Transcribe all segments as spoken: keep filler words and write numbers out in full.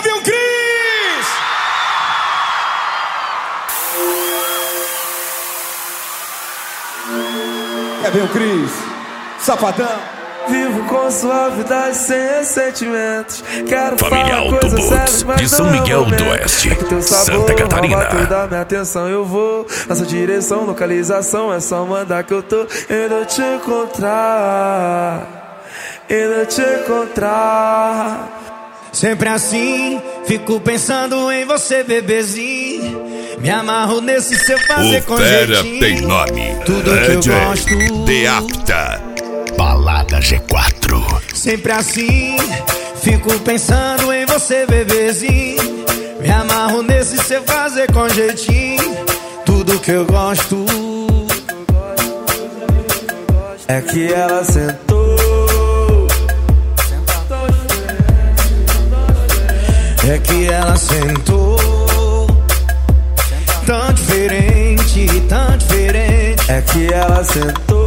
Kevin Cris! Kevin Cris, Safadão. Vivo com suavidade sem ressentimentos. Quero Família falar coisas sérias, mas de São não Miguel é o momento. do Oeste, É que teu sabor Santa Catarina. rouba tudo da minha atenção. Eu vou na sua direção, localização. É só mandar que eu tô indo te encontrar, indo te encontrar. Sempre assim, fico pensando em você, bebezinho. Me amarro nesse seu fazer com O Fera jeitinho. tem nome. Tudo que eu gosto. De Apta. Balada G quatro. Sempre assim, fico pensando em você, bebezinho. Me amarro nesse seu fazer com jeitinho. Tudo que eu gosto. É que ela sentou. É que ela sentou. Tão diferente, tão diferente. É que ela sentou.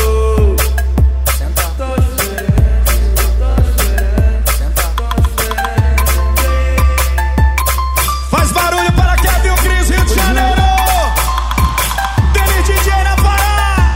Faz barulho para Kevin Cris, Rio de Janeiro. Dele D J na Pará.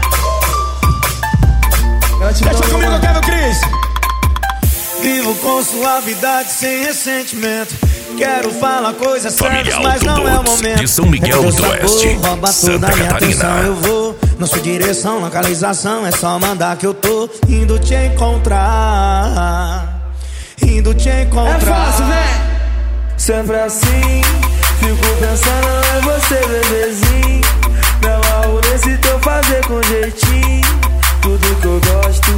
Deixa comigo, Kevin Cris. Vivo com suavidade sem ressentimento. Quero falar coisas sérias, Família mas não é o Autobots momento. de São Miguel É do teu Oeste, sabor rouba Santa toda a minha Catarina. atenção. Eu vou na sua direção, localização. É só mandar que eu tô indo te encontrar, indo te encontrar. É fácil, vem! Sempre assim, fico pensando em você, bebezinho. Me amarro nesse teu fazer com jeitinho. Tudo que eu gosto.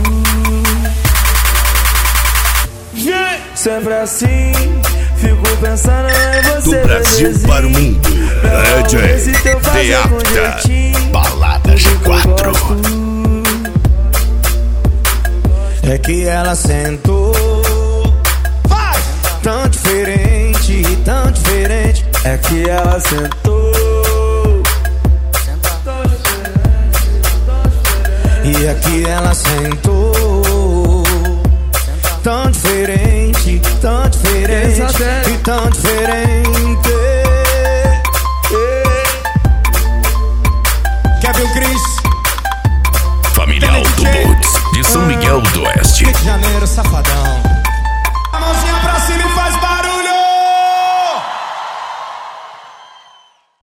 Sempre assim, fico pensando em você, Do Brasil bebezinho. para o mundo. Me amarro D nesse J teu De fazer com Apta. jeitinho. Balada G Tudo que eu quatro. gosto. É que ela sentou. Vai! Tão diferente, tão diferente. É que ela sentou. E é que ela sentou. Tão diferente, tão diferente. Exatamente. E tão diferente. Kevin Cris, Família Autobots de São Miguel do Oeste. Rio de Janeiro, Safadão.